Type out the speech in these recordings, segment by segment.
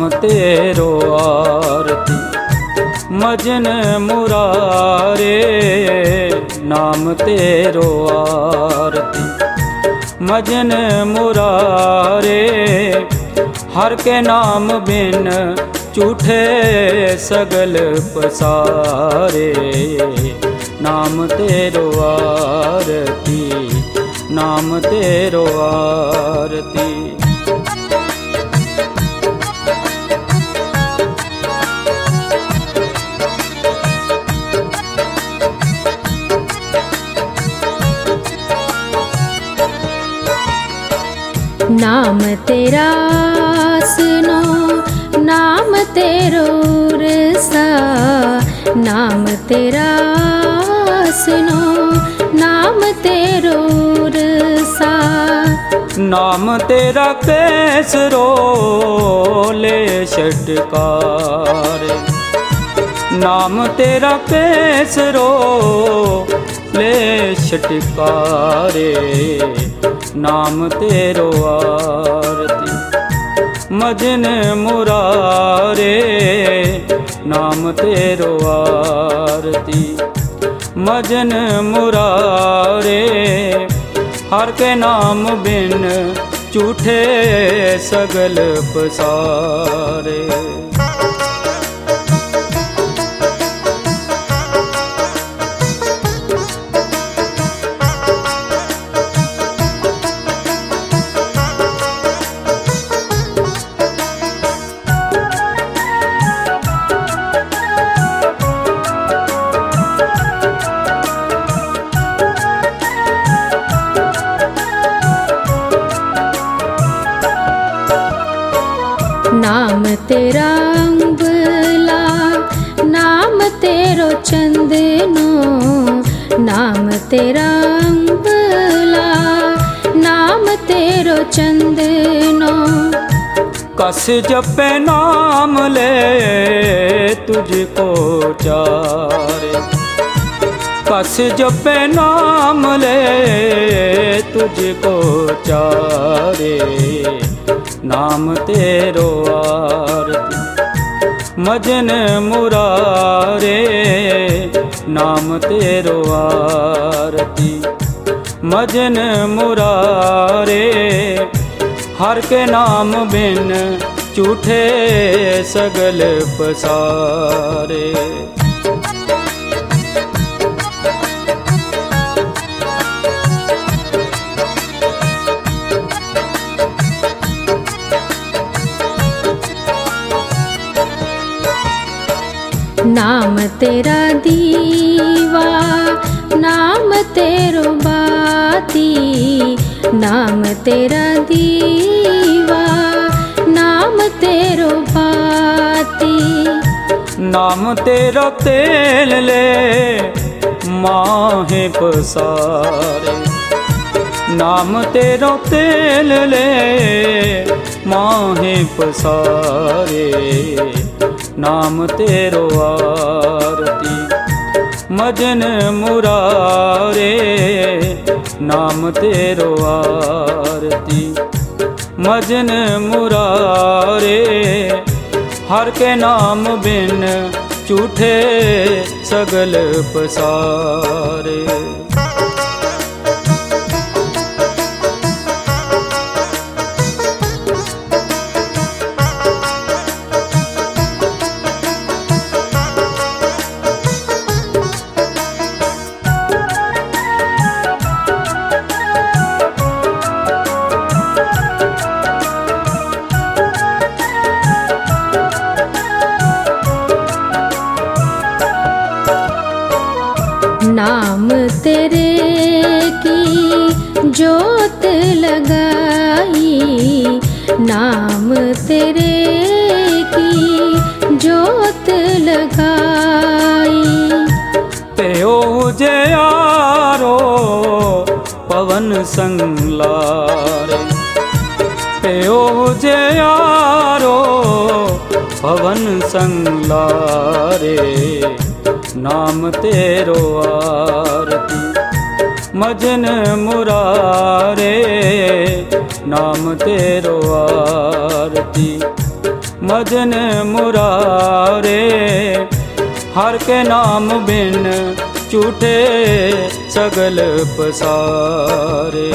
तेरो आरती। मजन मुरारे नाम तेरो आरती। मजन मुरारे हर के नाम बिन झूठे सगल पसारे। नाम तेरो आरती, नाम तेरो आरती। नाम तेरा सुनो, नाम तेरो रसा। नाम तेरा सुनो, नाम तेरो रसा। नाम तेरा कैसरो ले षटकार। नाम तेरा कैसरो ले षटकारे। नाम तेरो आरती। मजन मुरारे नाम तेरो आरती। मजन मुरारे हर के नाम बिन झूठे सगल पसारे। नाम तेरा अम्बला, नाम तेरो चंदनो। नाम तेरा अम्बला, नाम तेरो चंदनो। कस जपे नाम ले तुझको चारे। कस जपे नाम ले तुझको चारे। नाम तेरो आरती। मजन मुरारे नाम तेरो आरती। मजन मुरारे हर के नाम बिन झूठे सगल पसारे। नाम तेरा दीवा, नाम तेरो बाती। नाम तेरा दीवा, नाम तेरो बाती। नाम तेरा तेल ले माहे पसारे। नाम तेरा तेल ले माहे पसारे। नाम तेरो आरती। मजन मुरारे नाम तेरो आरती। मजन मुरारे हर के नाम बिन झूठे सगल पसारे। नाम तेरे की जोत लगाई। नाम तेरे की जोत लगाई। तेओ जयारो पवन संगलारे। तेओ जयारो पवन संगलारे। नाम तेरो आरती। मजन मुरारे नाम तेरो आरती। मजन मुरारे, हर के नाम बिन झूठे सगल पसारे।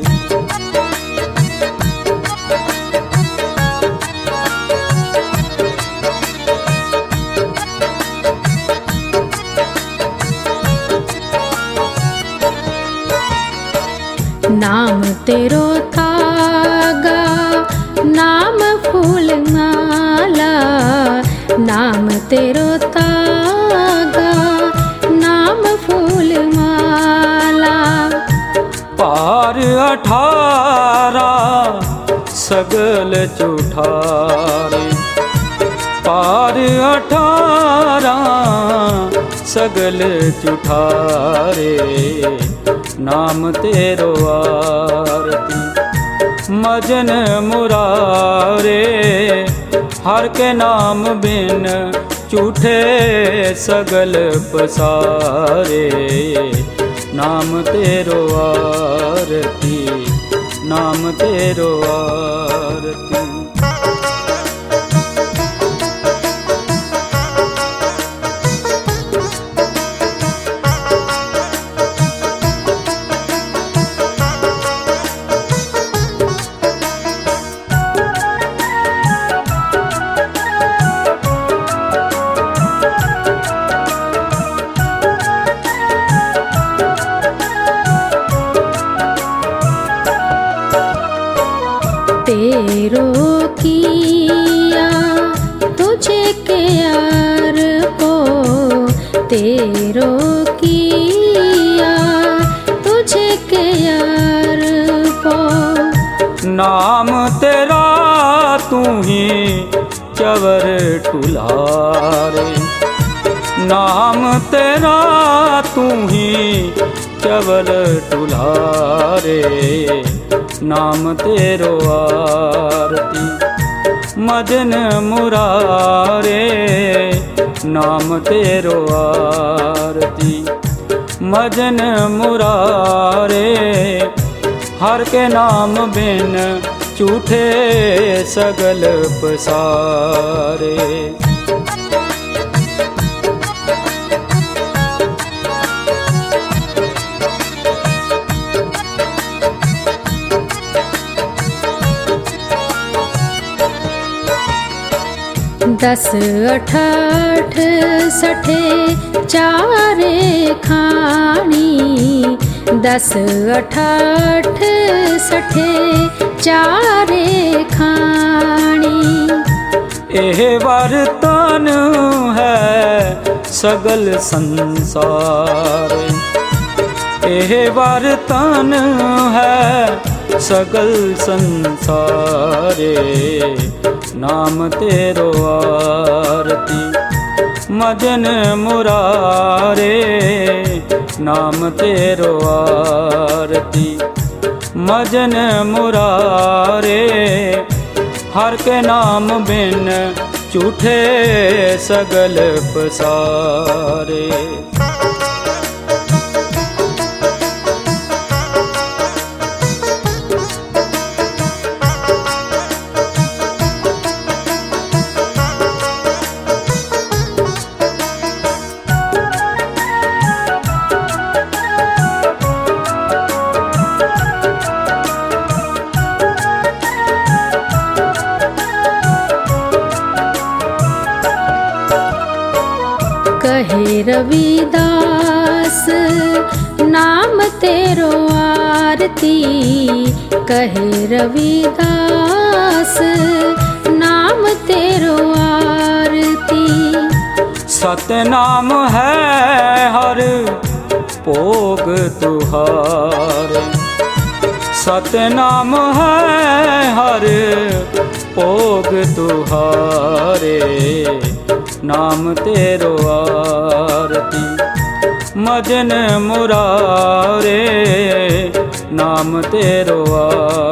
नाम तेरो तागा नाम फूल माला, नाम तेरो तागा नाम फूल माला। पार 18 सगल चुठारे, पार 18 सगल चुठारे, नाम तेरो आरती। मजन मुरारे, हर के नाम बिन झूठे सगल पसारे, नाम तेरो आरती, नाम तेरो आरती। तेरो किया तुझे के यार को, तेरो किया तुझे के यार को। नाम तेरा तू ही चवर टुलारे, नाम तेरा तू ही चवर टुलारे, नाम तेरो आरती। मजन मुरारे, नाम तेरो आरती। मजन मुरारे, हर के नाम बिन झूठे सगल पसारे। दस अठाठ सठे चारे खानी, दस अठाठ सठे चारे खानी। एह वरतन है सगल संसार, एह वरतन है सगल संसारे, नाम तेरो आरती। मजन मुरारे, नाम तेरो आरती। मजन मुरारे, हर के नाम बिन झूठे सगल पसारे। कहे रविदास नाम तेरो आरती, कहे रविदास नाम तेरो आरती। सतनाम है हर भोग तुहार, सतनाम है हर भोग तुहारे, नाम तेरो आरती। मजन मुरारे, नाम तेरो आरती।